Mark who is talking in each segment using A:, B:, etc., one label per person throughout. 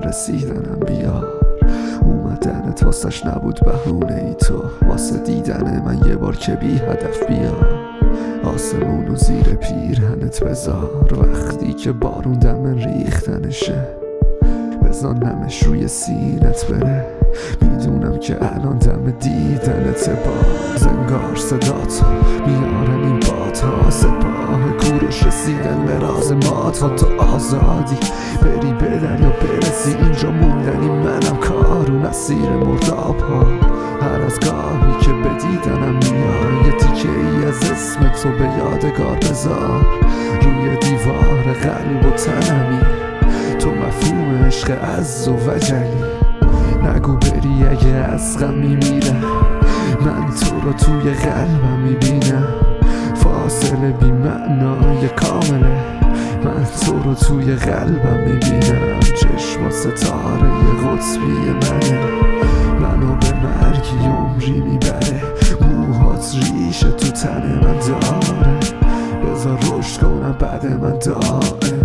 A: رسیدنم بیا. اومدنت واسش نبود بهونه ای تو، واسه دیدن من یه بار که بی هدف بیا. آسمونو زیر پیرهنت بذار، وقتی که بارون دم ریختنشه بذار نمش روی سینت بره. میدونم که الان دم دیدنت باز، انگار صداتو میارن این بادها، سپاه کوروش رسیدن به راز ما. تا تو آزادی بری به دریا برسی، اینجا موندنی منم کارو مسیر مرداب ها. هر از گاهی که به دیدنم میای، یه تیکه ای از اسم تو به یادگار بذار روی دیوار قلب و تنمی. تو مفهوم عشق عز و وجلی، نگو بری اگه از غم میمیرم، من تو رو توی قلبم میبینم. فاصله بی معنای کامله، من تو رو توی قلبم میبینم. چشم ستاره قطبی منو به مرگی عمری میبره. موهات ریشه تو تن من داره، بذار رشد کنم بعد من داره.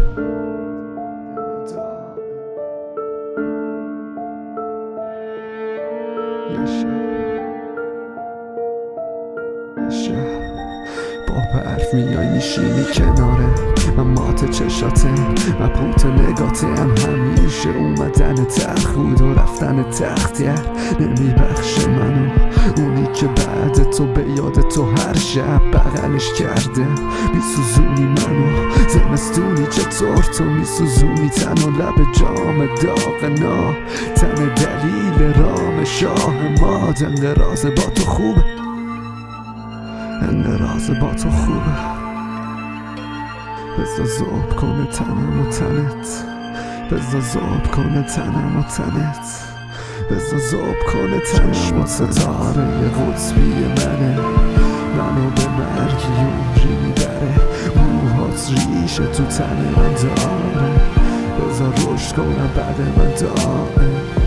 A: یه با برف میای میشینی کناره، من مات چشاته مبهوت نگاتم. همیشه اومدن تخت و رفتن تختیه نمیبخشه منو، اونی که بعد تو به یاد تو هر شب بغلش کرده. میسوزونی منو زمستونی، چطور تو میسوزونی تن و لب جام داغنا. تن دلیل رام شاه ما، انقراض با تو خوبه، انقراض با تو خوبه. بذار ذوب کنه تنم و تنت، بذار ذوب کنه تنم و تنت، بذار ذوب کنه تنم و ستاره قطبی منو به مرگی عمری میبره. موهات ریشه تو تن من داره، بذار رشد کنم بعد من داره.